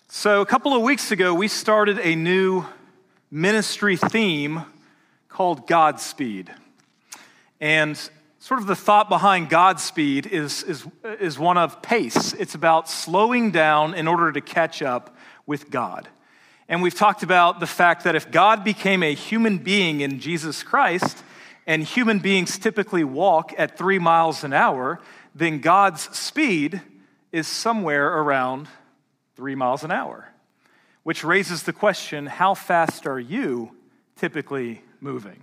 So a couple of weeks ago, we started a new ministry theme called Godspeed. And sort of the thought behind Godspeed is one of pace. It's about slowing down in order to catch up with God. And we've talked about the fact that if God became a human being in Jesus Christ, and human beings typically walk at 3 miles an hour, then God's speed is somewhere around 3 miles an hour, which raises the question, how fast are you typically moving?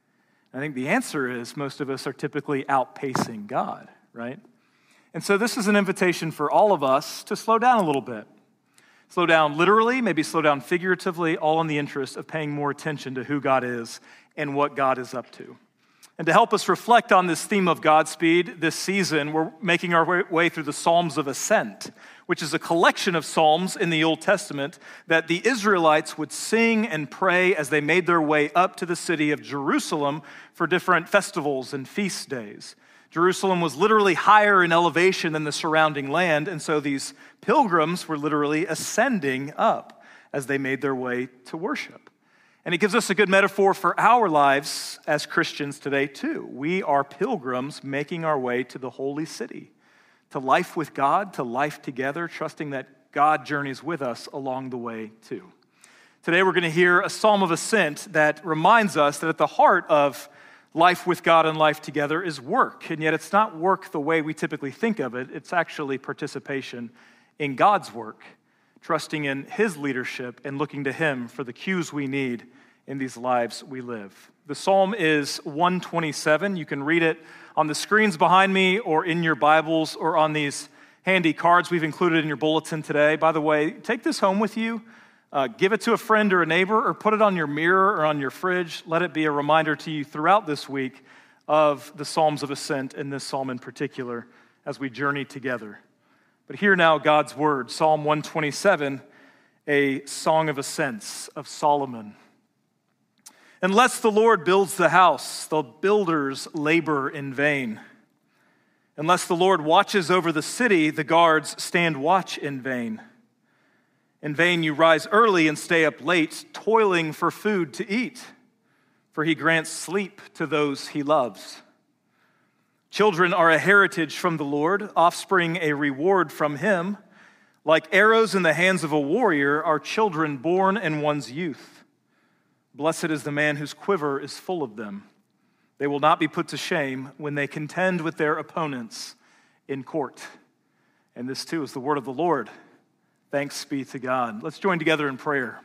I think the answer is most of us are typically outpacing God, right? And so this is an invitation for all of us to slow down a little bit. Slow down literally, maybe slow down figuratively, all in the interest of paying more attention to who God is and what God is up to. And to help us reflect on this theme of Godspeed this season, we're making our way through the Psalms of Ascent, which is a collection of psalms in the Old Testament that the Israelites would sing and pray as they made their way up to the city of Jerusalem for different festivals and feast days. Jerusalem was literally higher in elevation than the surrounding land, and so these pilgrims were literally ascending up as they made their way to worship. And it gives us a good metaphor for our lives as Christians today, too. We are pilgrims making our way to the holy city, to life with God, to life together, trusting that God journeys with us along the way, too. Today, we're going to hear a psalm of ascent that reminds us that at the heart of life with God and life together is work. And yet, it's not work the way we typically think of it. It's actually participation in God's work, trusting in His leadership and looking to Him for the cues we need in these lives we live. The psalm is 127. You can read it on the screens behind me or in your Bibles or on these handy cards we've included in your bulletin today. By the way, take this home with you. Give it to a friend or a neighbor or put it on your mirror or on your fridge. Let it be a reminder to you throughout this week of the Psalms of Ascent and this psalm in particular as we journey together. But hear now God's word, Psalm 127, a song of ascents of Solomon. Unless the Lord builds the house, the builders labor in vain. Unless the Lord watches over the city, the guards stand watch in vain. In vain you rise early and stay up late, toiling for food to eat, for He grants sleep to those He loves. Children are a heritage from the Lord, offspring a reward from Him. Like arrows in the hands of a warrior are children born in one's youth. Blessed is the man whose quiver is full of them. They will not be put to shame when they contend with their opponents in court. And this too is the word of the Lord. Thanks be to God. Let's join together in prayer.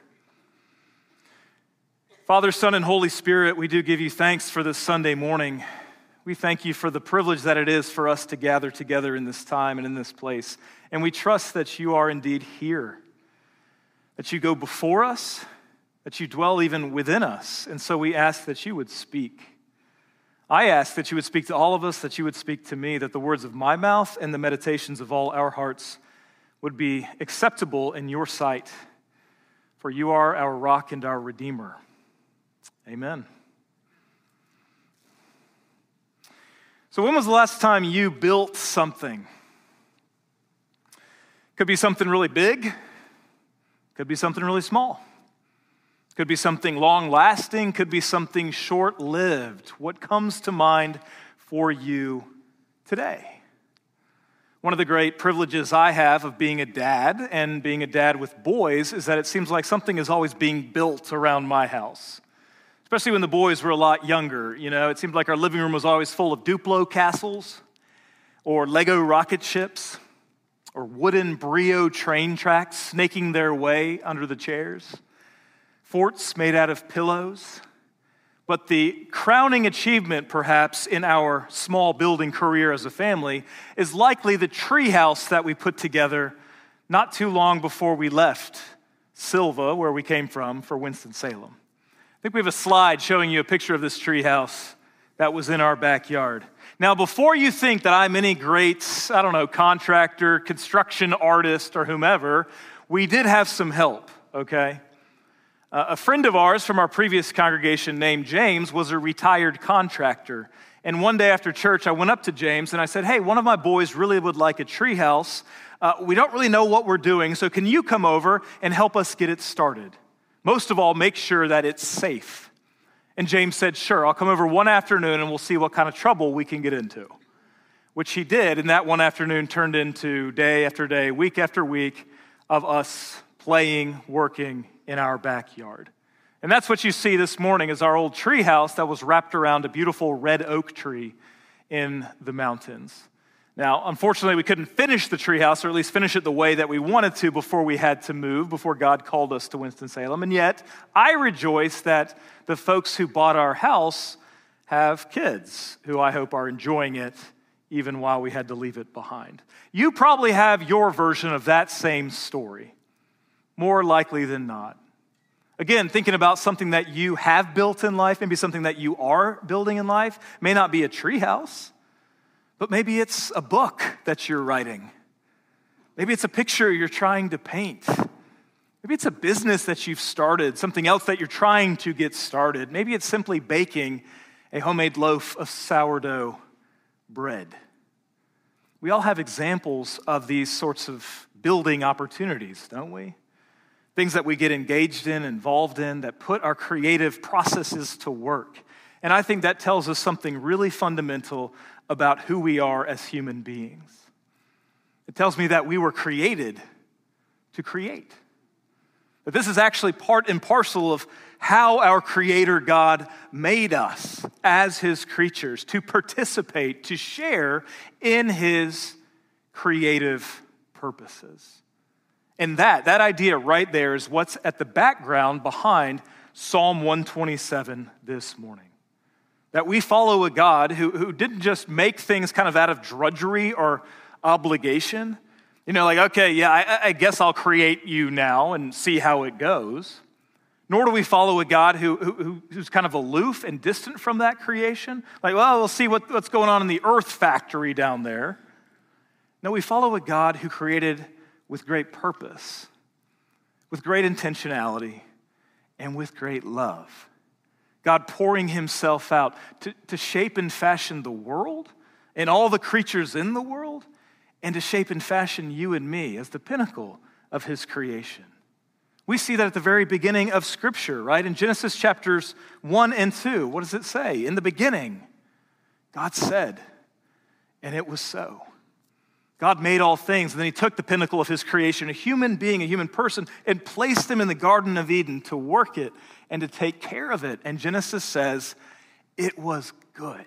Father, Son, and Holy Spirit, we do give you thanks for this Sunday morning. We thank you for the privilege that it is for us to gather together in this time and in this place. And we trust that you are indeed here, that you go before us, that you dwell even within us. And so we ask that you would speak. I ask that you would speak to all of us, that you would speak to me, that the words of my mouth and the meditations of all our hearts would be acceptable in your sight. For you are our rock and our redeemer. Amen. So when was the last time you built something? Could be something really big. Could be something really small. Could be something long-lasting, could be something short-lived. What comes to mind for you today? One of the great privileges I have of being a dad and being a dad with boys is that it seems like something is always being built around my house. Especially when the boys were a lot younger. You know, it seemed like our living room was always full of Duplo castles or Lego rocket ships or wooden Brio train tracks snaking their way under the chairs. Forts made out of pillows. But the crowning achievement, perhaps, in our small building career as a family is likely the treehouse that we put together not too long before we left Silva, where we came from, for Winston-Salem. I think we have a slide showing you a picture of this treehouse that was in our backyard. Now, before you think that I'm any great, contractor, construction artist, or whomever, we did have some help, okay? A friend of ours from our previous congregation named James was a retired contractor, And one day after church, I went up to James and I said, hey, one of my boys really would like a treehouse. We don't really know what we're doing, so can you come over and help us get it started? Most of all, make sure that it's safe. And James said, sure, I'll come over one afternoon and we'll see what kind of trouble we can get into. Which he did, and that one afternoon turned into day after day, week after week of us playing, working in our backyard. And that's what you see this morning is our old tree house that was wrapped around a beautiful red oak tree in the mountains. Now, unfortunately, we couldn't finish the tree house, or at least finish it the way that we wanted to before we had to move, before God called us to Winston-Salem. And yet, I rejoice that the folks who bought our house have kids who I hope are enjoying it even while we had to leave it behind. You probably have your version of that same story, more likely than not. Again, thinking about something that you have built in life, maybe something that you are building in life, may not be a treehouse, but maybe it's a book that you're writing. Maybe it's a picture you're trying to paint. Maybe it's a business that you've started, something else that you're trying to get started. Maybe it's simply baking a homemade loaf of sourdough bread. We all have examples of these sorts of building opportunities, don't we? Things that we get engaged in, involved in, that put our creative processes to work. And I think that tells us something really fundamental about who we are as human beings. It tells me that we were created to create. But this is actually part and parcel of how our Creator God made us as His creatures, to participate, to share in His creative purposes. And that idea right there is what's at the background behind Psalm 127 this morning. That we follow a God who didn't just make things kind of out of drudgery or obligation. You know, like, okay, yeah, I guess I'll create you now and see how it goes. Nor do we follow a God who's kind of aloof and distant from that creation. Like, well, we'll see what's going on in the earth factory down there. No, we follow a God who created with great purpose, with great intentionality, and with great love. God pouring Himself out to shape and fashion the world and all the creatures in the world, and to shape and fashion you and me as the pinnacle of His creation. We see that at the very beginning of Scripture, right? In Genesis chapters 1 and 2, what does it say? In the beginning, God said, and it was so. God made all things, and then He took the pinnacle of His creation, a human being, a human person, and placed him in the Garden of Eden to work it and to take care of it. And Genesis says, it was good.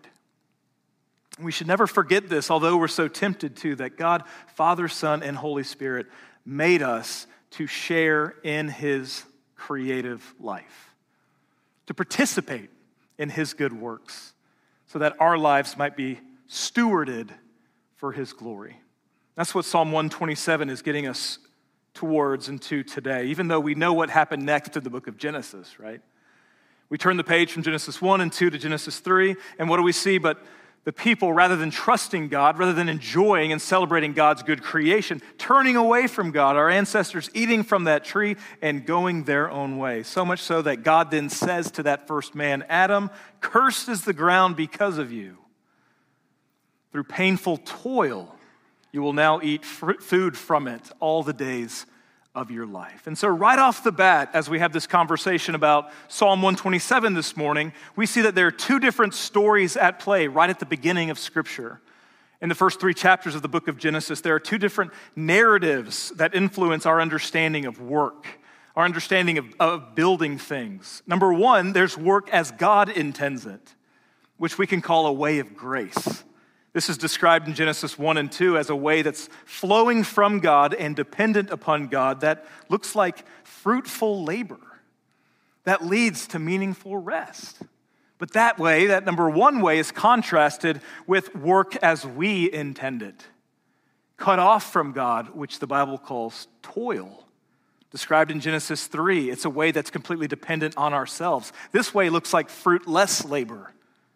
We should never forget this, although we're so tempted to, that God, Father, Son, and Holy Spirit made us to share in His creative life, to participate in His good works, so that our lives might be stewarded for His glory. That's what Psalm 127 is getting us towards and to today, even though we know what happened next in the book of Genesis, right? We turn the page from Genesis 1 and 2 to Genesis 3, and what do we see? But the people, rather than trusting God, rather than enjoying and celebrating God's good creation, turning away from God, our ancestors eating from that tree and going their own way. So much so that God then says to that first man, Adam, cursed is the ground because of you. Through painful toil, you will now eat food from it all the days of your life. And so right off the bat, as we have this conversation about Psalm 127 this morning, we see that there are two different stories at play right at the beginning of Scripture. In the first 3 chapters of the book of Genesis, there are two different narratives that influence our understanding of work, our understanding of building things. Number one, there's work as God intends it, which we can call a way of grace. This is described in Genesis 1 and 2 as a way that's flowing from God and dependent upon God that looks like fruitful labor that leads to meaningful rest. But that way, that number one way, is contrasted with work as we intend it, cut off from God, which the Bible calls toil. Described in Genesis 3, it's a way that's completely dependent on ourselves. This way looks like fruitless labor.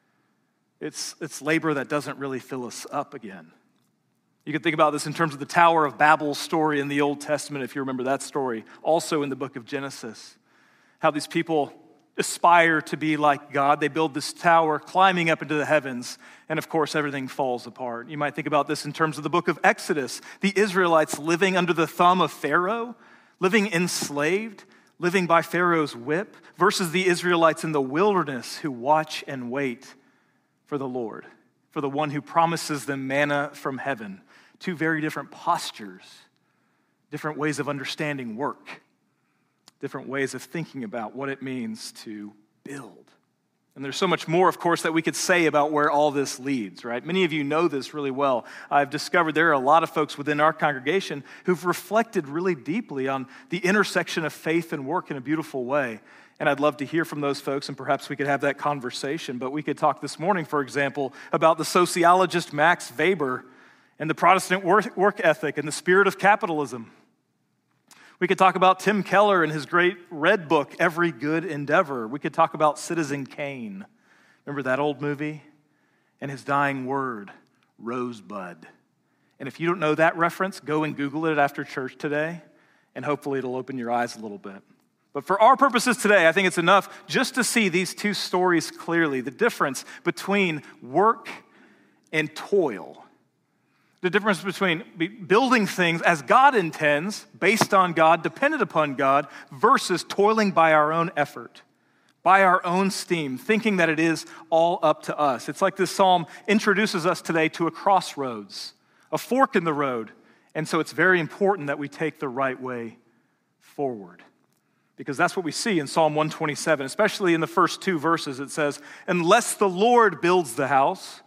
It's labor that doesn't really fill us up again. You can think about this in terms of the Tower of Babel story in the Old Testament, if you remember that story, also in the book of Genesis. How these people aspire to be like God. They build this tower climbing up into the heavens, and of course, everything falls apart. You might think about this in terms of the book of Exodus. The Israelites living under the thumb of Pharaoh, living enslaved, living by Pharaoh's whip, versus the Israelites in the wilderness who watch and wait for the Lord, for the one who promises them manna from heaven. Two very different postures, different ways of understanding work, different ways of thinking about what it means to build. And there's so much more, of course, that we could say about where all this leads, right? Many of you know this really well. I've discovered there are a lot of folks within our congregation who've reflected really deeply on the intersection of faith and work in a beautiful way. And I'd love to hear from those folks, and perhaps we could have that conversation. But we could talk this morning, for example, about the sociologist Max Weber and the Protestant work ethic and the spirit of capitalism. We could talk about Tim Keller and his great red book, Every Good Endeavor. We could talk about Citizen Kane. Remember that old movie? And his dying word, Rosebud. And if you don't know that reference, go and Google it after church today, and hopefully it'll open your eyes a little bit. But for our purposes today, I think it's enough just to see these two stories clearly, the difference between work and toil. The difference between building things as God intends, based on God, dependent upon God, versus toiling by our own effort, by our own steam, thinking that it is all up to us. It's like this psalm introduces us today to a crossroads, a fork in the road. And so it's very important that we take the right way forward. Because that's what we see in Psalm 127, especially in the first two verses. It says, "Unless the Lord builds the house,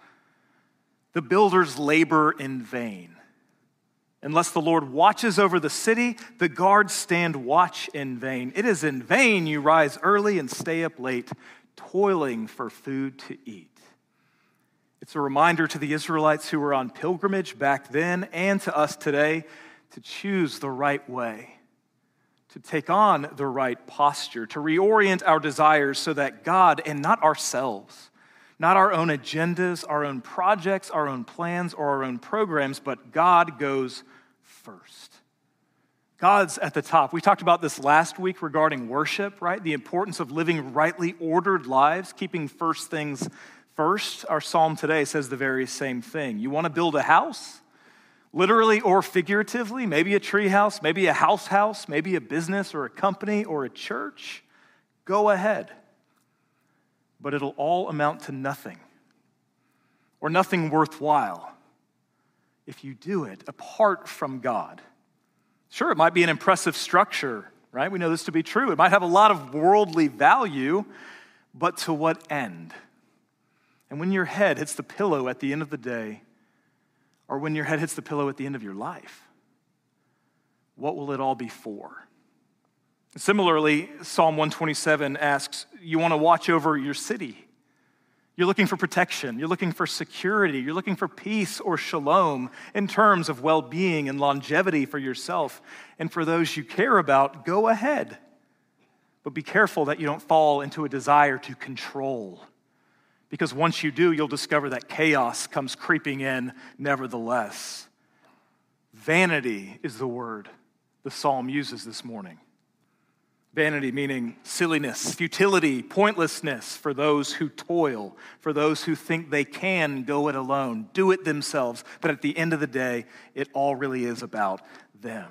the builders labor in vain. Unless the Lord watches over the city, the guards stand watch in vain. It is in vain you rise early and stay up late, toiling for food to eat." It's a reminder to the Israelites who were on pilgrimage back then and to us today to choose the right way, to take on the right posture, to reorient our desires so that God and not ourselves, not our own agendas, our own projects, our own plans, or our own programs, but God goes first. God's at the top. We talked about this last week regarding worship, right? The importance of living rightly ordered lives, keeping first things first. Our psalm today says the very same thing. You want to build a house? Literally or figuratively, maybe a tree house, maybe a house, maybe a business or a company or a church, go ahead. But it'll all amount to nothing, or nothing worthwhile, if you do it apart from God. Sure, it might be an impressive structure, right? We know this to be true. It might have a lot of worldly value, but to what end? And when your head hits the pillow at the end of the day, or when your head hits the pillow at the end of your life, what will it all be for? Similarly, Psalm 127 asks, you want to watch over your city. You're looking for protection. You're looking for security. You're looking for peace or shalom in terms of well-being and longevity for yourself and for those you care about. Go ahead. But be careful that you don't fall into a desire to control. Because once you do, you'll discover that chaos comes creeping in nevertheless. Vanity is the word the psalm uses this morning. Vanity meaning silliness, futility, pointlessness for those who toil, for those who think they can go it alone, do it themselves. But at the end of the day, it all really is about them.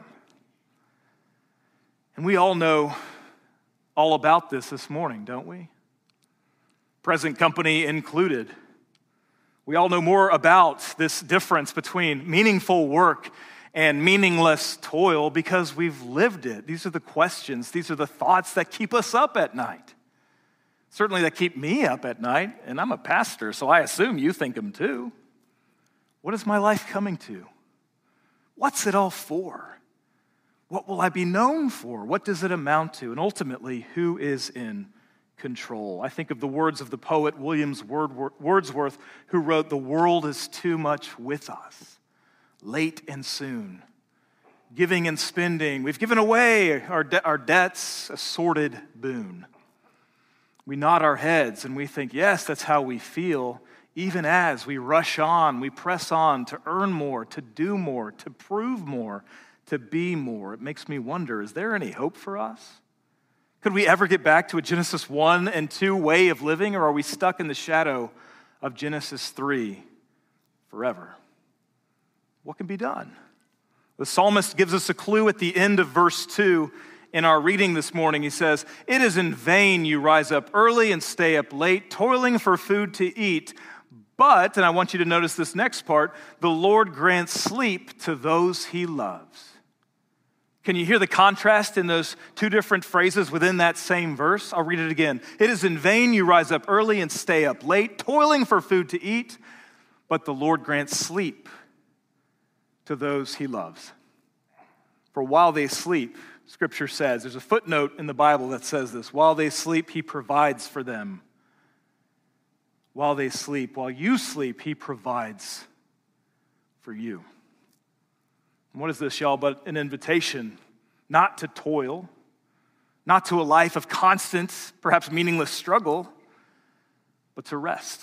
And we all know all about this morning, don't we? Present company included. We all know more about this difference between meaningful work and meaningless toil because we've lived it. These are the questions, these are the thoughts that keep us up at night. Certainly that keep me up at night, and I'm a pastor, so I assume you think them too. What is my life coming to? What's it all for? What will I be known for? What does it amount to? And ultimately, who is in control? I think of the words of the poet Williams Wordsworth, who wrote, "The world is too much with us. Late and soon, giving and spending. We've given away our debts, a sordid boon. We nod our heads and we think, yes, that's how we feel, even as we rush on, we press on to earn more, to do more, to prove more, to be more. It makes me wonder, is there any hope for us? Could we ever get back to a Genesis 1 and 2 way of living, or are we stuck in the shadow of Genesis 3 forever? What can be done? The psalmist gives us a clue at the end of verse 2 in our reading this morning. He says, "It is in vain you rise up early and stay up late, toiling for food to eat. But," and I want you to notice this next part, "the Lord grants sleep to those he loves." Can you hear the contrast in those two different phrases within that same verse? I'll read it again. "It is in vain you rise up early and stay up late, toiling for food to eat, but the Lord grants sleep to those he loves. For while they sleep," Scripture says, there's a footnote in the Bible that says this, "while they sleep, he provides for them." While they sleep, while you sleep, he provides for you. And what is this, y'all, but an invitation not to toil, not to a life of constant, perhaps meaningless struggle, but to rest.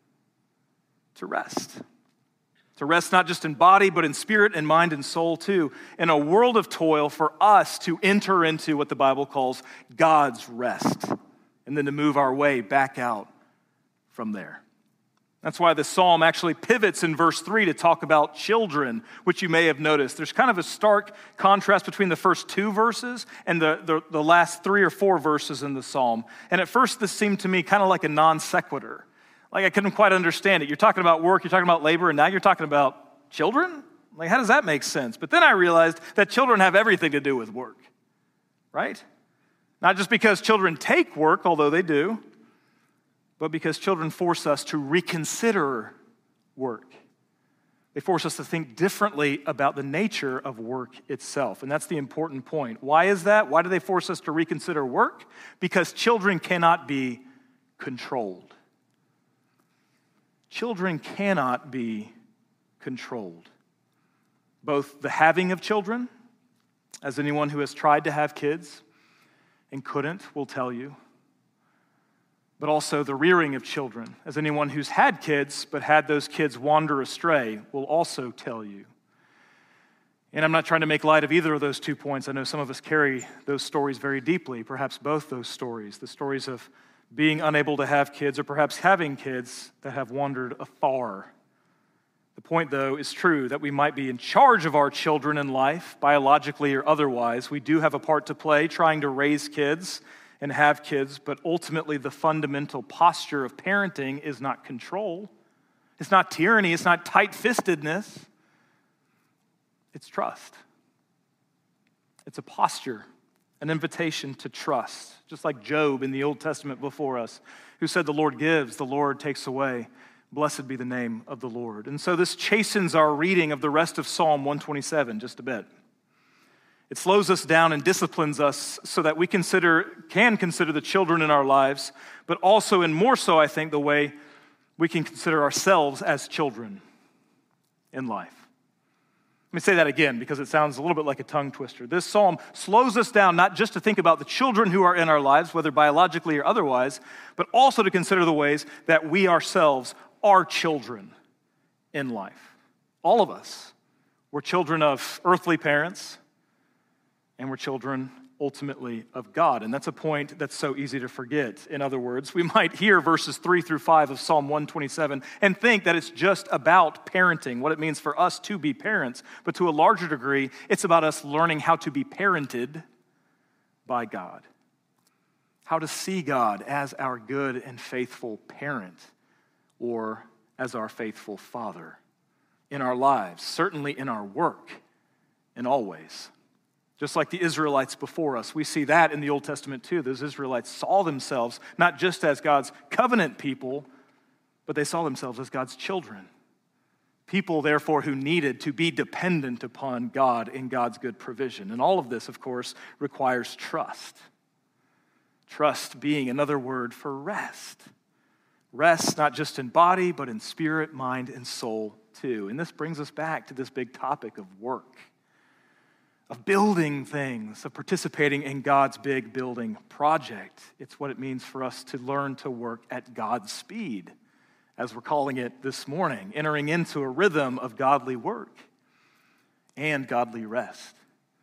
To rest. To rest not just in body, but in spirit and mind and soul too. In a world of toil, for us to enter into what the Bible calls God's rest, and then to move our way back out from there. That's why the psalm actually pivots in verse 3 to talk about children, which you may have noticed. There's kind of a stark contrast between the first two verses and the last 3 or 4 verses in the psalm. And at first, this seemed to me kind of like a non sequitur. Like I couldn't quite understand it. You're talking about work, you're talking about labor, and now you're talking about children? Like, how does that make sense? But then I realized that children have everything to do with work, right? Not just because children take work, although they do, but because children force us to reconsider work. They force us to think differently about the nature of work itself. And that's the important point. Why is that? Why do they force us to reconsider work? Because children cannot be controlled. Children cannot be controlled. Both the having of children, as anyone who has tried to have kids and couldn't will tell you, but also the rearing of children, as anyone who's had kids but had those kids wander astray will also tell you. And I'm not trying to make light of either of those 2 points. I know some of us carry those stories very deeply, perhaps both those stories, the stories of being unable to have kids or perhaps having kids that have wandered afar. The point, though, is true that we might be in charge of our children in life, biologically or otherwise. We do have a part to play trying to raise kids and have kids, but ultimately the fundamental posture of parenting is not control. It's not tyranny. It's not tight-fistedness. It's trust. It's a posture, an invitation to trust, just like Job in the Old Testament before us, who said, "The Lord gives, the Lord takes away. Blessed be the name of the Lord." And so this chastens our reading of the rest of Psalm 127 just a bit. It slows us down and disciplines us so that we can consider the children in our lives, but also, and more so, I think, the way we can consider ourselves as children in life. Let me say that again because it sounds a little bit like a tongue twister. This psalm slows us down not just to think about the children who are in our lives, whether biologically or otherwise, but also to consider the ways that we ourselves are children in life. All of us. We're children of earthly parents, and we're children, ultimately, of God. And that's a point that's so easy to forget. In other words, we might hear verses 3 through 5 of Psalm 127 and think that it's just about parenting, what it means for us to be parents. But to a larger degree, it's about us learning how to be parented by God. How to see God as our good and faithful parent, or as our faithful Father in our lives, certainly in our work, in all ways. Just like the Israelites before us, we see that in the Old Testament too. Those Israelites saw themselves not just as God's covenant people, but they saw themselves as God's children. People, therefore, who needed to be dependent upon God in God's good provision. And all of this, of course, requires trust. Trust being another word for rest. Rest not just in body, but in spirit, mind, and soul too. And this brings us back to this big topic of work, of building things, of participating in God's big building project. It's what it means for us to learn to work at God's speed, as we're calling it this morning, entering into a rhythm of godly work and godly rest.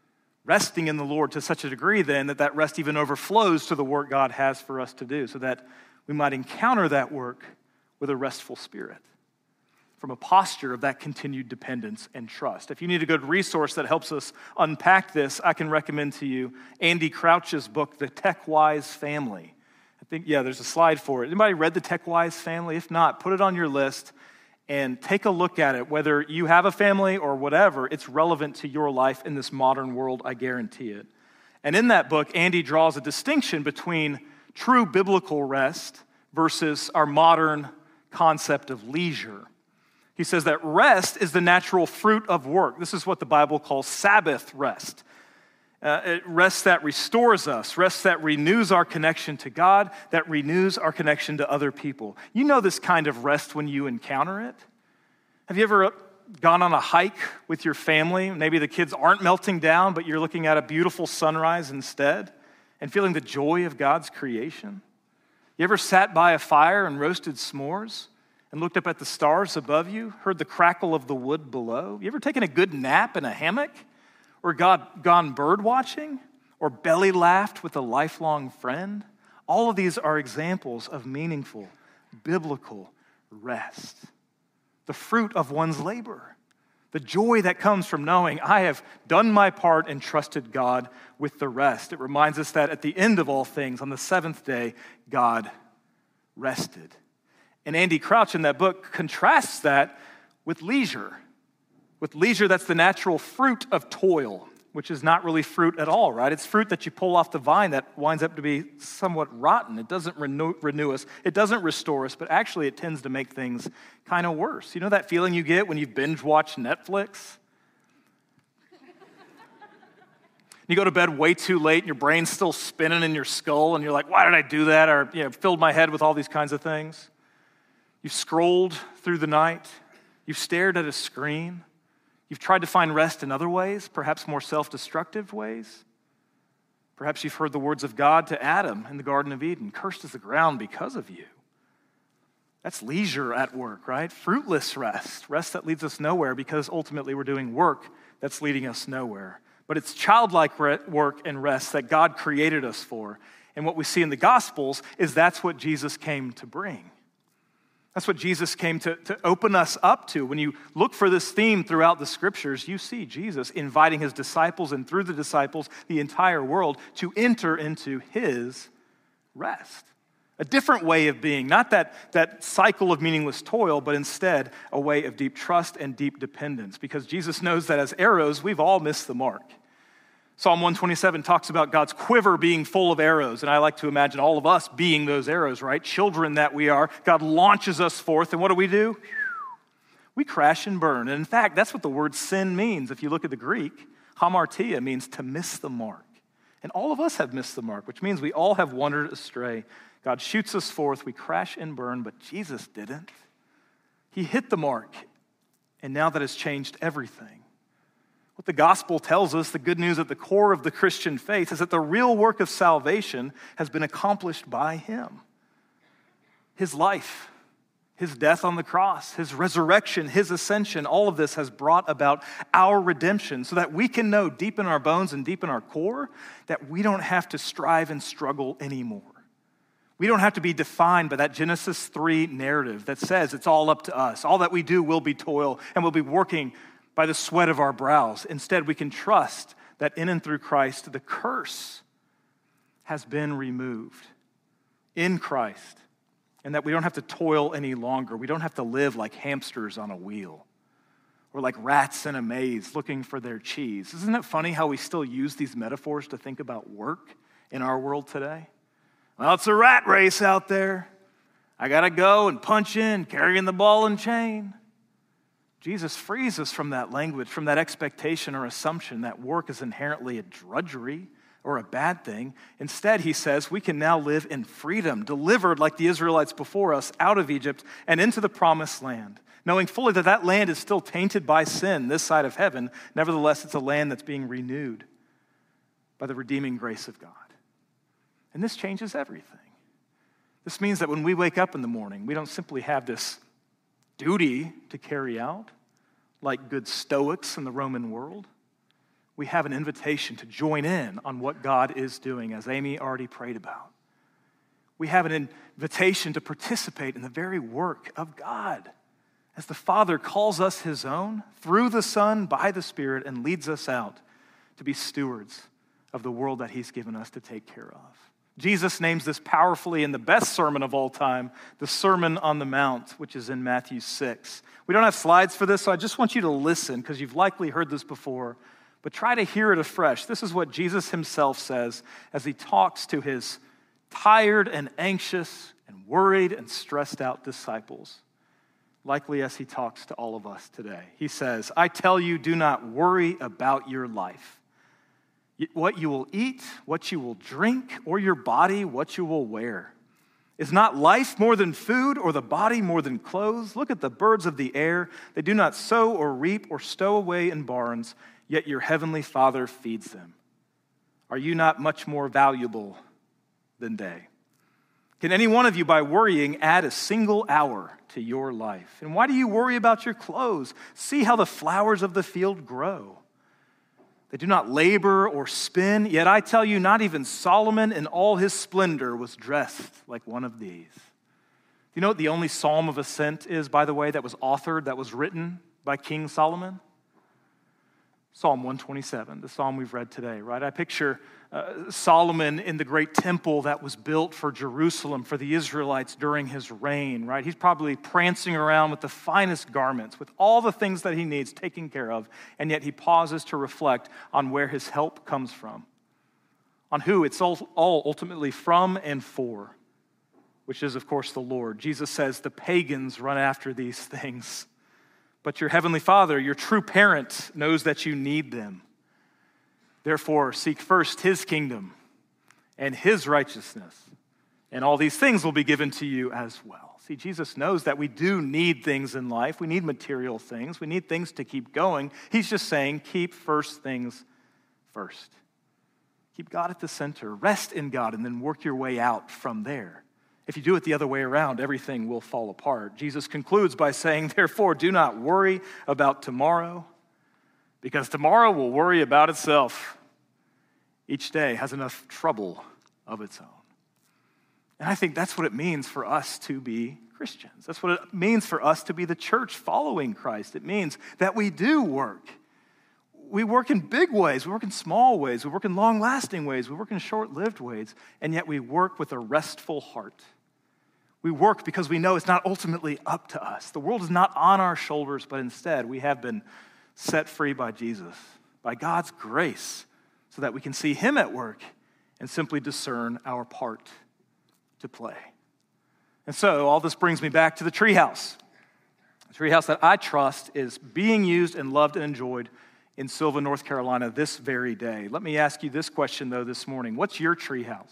resting in the Lord to such a degree then that rest even overflows to the work God has for us to do, so that we might encounter that work with a restful spirit, from a posture of that continued dependence and trust. If you need a good resource that helps us unpack this, I can recommend to you Andy Crouch's book, The Tech-Wise Family. I think, there's a slide for it. Anybody read The Tech-Wise Family? If not, put it on your list and take a look at it. Whether you have a family or whatever, it's relevant to your life in this modern world, I guarantee it. And in that book, Andy draws a distinction between true biblical rest versus our modern concept of leisure. He says that rest is the natural fruit of work. This is what the Bible calls Sabbath rest. Rest that restores us, rest that renews our connection to God, that renews our connection to other people. You know this kind of rest when you encounter it. Have you ever gone on a hike with your family? Maybe the kids aren't melting down, but you're looking at a beautiful sunrise instead and feeling the joy of God's creation. You ever sat by a fire and roasted s'mores and looked up at the stars above you, heard the crackle of the wood below? You ever taken a good nap in a hammock? Or gone bird watching? Or belly laughed with a lifelong friend? All of these are examples of meaningful, biblical rest. The fruit of one's labor. The joy that comes from knowing I have done my part and trusted God with the rest. It reminds us that at the end of all things, on the seventh day, God rested. And Andy Crouch in that book contrasts that with leisure. With leisure, that's the natural fruit of toil, which is not really fruit at all, right? It's fruit that you pull off the vine that winds up to be somewhat rotten. It doesn't renew us. It doesn't restore us, but actually it tends to make things kind of worse. You know that feeling you get when you binge watch Netflix? You go to bed way too late and your brain's still spinning in your skull and you're like, why did I do that? Or filled my head with all these kinds of things. You've scrolled through the night. You've stared at a screen. You've tried to find rest in other ways, perhaps more self-destructive ways. Perhaps you've heard the words of God to Adam in the Garden of Eden, cursed is the ground because of you. That's leisure at work, right? Fruitless rest that leads us nowhere because ultimately we're doing work that's leading us nowhere. But it's childlike work and rest that God created us for. And what we see in the Gospels is that's what Jesus came to bring. That's what Jesus came to open us up to. When you look for this theme throughout the scriptures, you see Jesus inviting his disciples and through the disciples, the entire world, to enter into his rest. A different way of being, not that cycle of meaningless toil, but instead a way of deep trust and deep dependence. Because Jesus knows that as arrows, we've all missed the mark. Psalm 127 talks about God's quiver being full of arrows, and I like to imagine all of us being those arrows, right? Children that we are, God launches us forth, and what do? We crash and burn. And in fact, that's what the word sin means. If you look at the Greek, hamartia means to miss the mark. And all of us have missed the mark, which means we all have wandered astray. God shoots us forth, we crash and burn, but Jesus didn't. He hit the mark, and now that has changed everything. What the gospel tells us, the good news at the core of the Christian faith, is that the real work of salvation has been accomplished by him. His life, his death on the cross, his resurrection, his ascension, all of this has brought about our redemption so that we can know deep in our bones and deep in our core that we don't have to strive and struggle anymore. We don't have to be defined by that Genesis 3 narrative that says it's all up to us. All that we do will be toil and we'll be working by the sweat of our brows. Instead, we can trust that in and through Christ, the curse has been removed in Christ, and that we don't have to toil any longer. We don't have to live like hamsters on a wheel or like rats in a maze looking for their cheese. Isn't it funny how we still use these metaphors to think about work in our world today? Well, it's a rat race out there. I got to go and punch in, carrying the ball and chain. Jesus frees us from that language, from that expectation or assumption that work is inherently a drudgery or a bad thing. Instead, he says, we can now live in freedom, delivered like the Israelites before us out of Egypt and into the promised land, knowing fully that that land is still tainted by sin this side of heaven. Nevertheless, it's a land that's being renewed by the redeeming grace of God. And this changes everything. This means that when we wake up in the morning, we don't simply have this duty to carry out like good Stoics in the Roman world. we have an invitation to join in on what God is doing, as Amy already prayed about. We have an invitation to participate in the very work of God, as the Father calls us his own through the Son by the Spirit and leads us out to be stewards of the world that he's given us to take care of. Jesus names this powerfully in the best sermon of all time, the Sermon on the Mount, which is in Matthew 6. We don't have slides for this, so I just want you to listen, because you've likely heard this before, but try to hear it afresh. This is what Jesus himself says as he talks to his tired and anxious and worried and stressed out disciples, likely as he talks to all of us today. He says, "I tell you, do not worry about your life, what you will eat, what you will drink, or your body, what you will wear. Is not life more than food, or the body more than clothes? Look at the birds of the air. They do not sow or reap or stow away in barns, yet your heavenly Father feeds them. Are you not much more valuable than they? Can any one of you, by worrying, add a single hour to your life? And why do you worry about your clothes? See how the flowers of the field grow. They do not labor or spin, yet I tell you, not even Solomon in all his splendor was dressed like one of these." Do you know what the only psalm of ascent is, by the way, that was authored, that was written by King Solomon? Psalm 127, the psalm we've read today, right? I picture Solomon in the great temple that was built for Jerusalem, for the Israelites during his reign, right? He's probably prancing around with the finest garments, with all the things that he needs taken care of, and yet he pauses to reflect on where his help comes from, on who it's all ultimately from and for, which is, of course, the Lord. Jesus says the pagans run after these things, but your heavenly Father, your true parent, knows that you need them. Therefore, seek first his kingdom and his righteousness, and all these things will be given to you as well. See, Jesus knows that we do need things in life. We need material things. We need things to keep going. He's just saying, keep first things first. Keep God at the center. Rest in God, and then work your way out from there. If you do it the other way around, everything will fall apart. Jesus concludes by saying, therefore, do not worry about tomorrow, because tomorrow will worry about itself. Each day has enough trouble of its own. And I think that's what it means for us to be Christians. That's what it means for us to be the church following Christ. It means that we do work. We work in big ways. We work in small ways. We work in long-lasting ways. We work in short-lived ways. And yet we work with a restful heart. We work because we know it's not ultimately up to us. The world is not on our shoulders, but instead we have been set free by Jesus, by God's grace, so that we can see him at work and simply discern our part to play. And so all this brings me back to the treehouse. The treehouse that I trust is being used and loved and enjoyed in Sylva, North Carolina this very day. Let me ask you this question, though, this morning. What's your treehouse?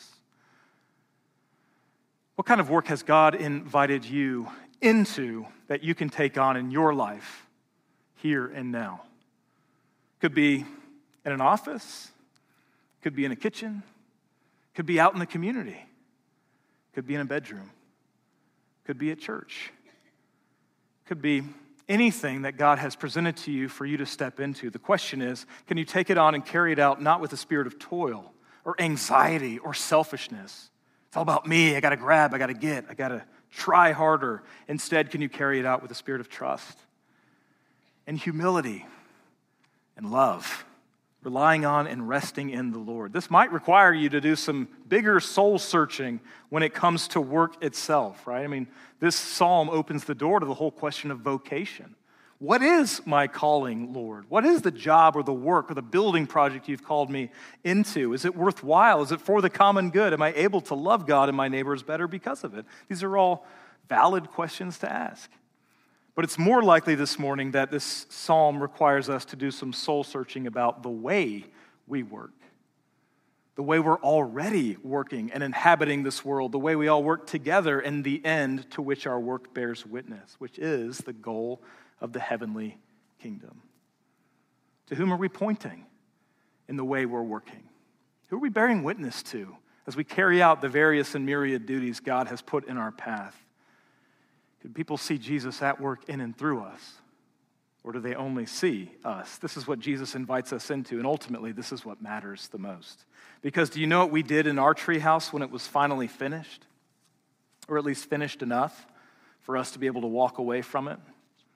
What kind of work has God invited you into that you can take on in your life here and now? Could be in an office, could be in a kitchen, could be out in the community, could be in a bedroom, could be at church, could be anything that God has presented to you for you to step into. The question is, can you take it on and carry it out not with a spirit of toil or anxiety or selfishness? It's all about me. I got to grab, I got to get, I got to try harder. Instead, can you carry it out with a spirit of trust and humility and love, relying on and resting in the Lord? This might require you to do some bigger soul searching when it comes to work itself, right? I mean, this psalm opens the door to the whole question of vocation. What is my calling, Lord? What is the job or the work or the building project you've called me into? Is it worthwhile? Is it for the common good? Am I able to love God and my neighbors better because of it? These are all valid questions to ask. But it's more likely this morning that this psalm requires us to do some soul searching about the way we work, the way we're already working and inhabiting this world, the way we all work together, and the end to which our work bears witness, which is the goal of the heavenly kingdom. To whom are we pointing in the way we're working? Who are we bearing witness to as we carry out the various and myriad duties God has put in our path? Could people see Jesus at work in and through us? Or do they only see us? This is what Jesus invites us into, and ultimately, this is what matters the most. Because do you know what we did in our treehouse when it was finally finished? Or at least finished enough for us to be able to walk away from it?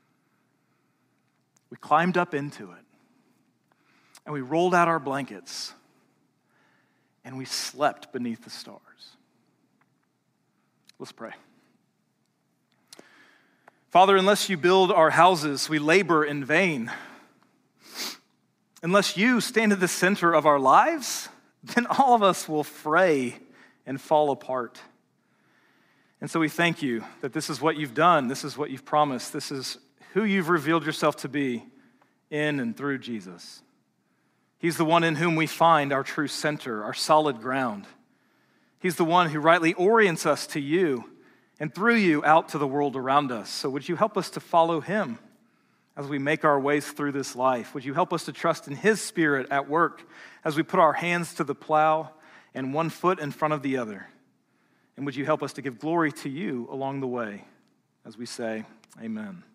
We climbed up into it, and we rolled out our blankets, and we slept beneath the stars. Let's pray. Father, unless you build our houses, we labor in vain. Unless you stand at the center of our lives, then all of us will fray and fall apart. And so we thank you that this is what you've done, this is what you've promised, this is who you've revealed yourself to be in and through Jesus. He's the one in whom we find our true center, our solid ground. He's the one who rightly orients us to you and through you out to the world around us. So would you help us to follow him as we make our ways through this life? Would you help us to trust in his Spirit at work as we put our hands to the plow and one foot in front of the other? And would you help us to give glory to you along the way as we say, amen.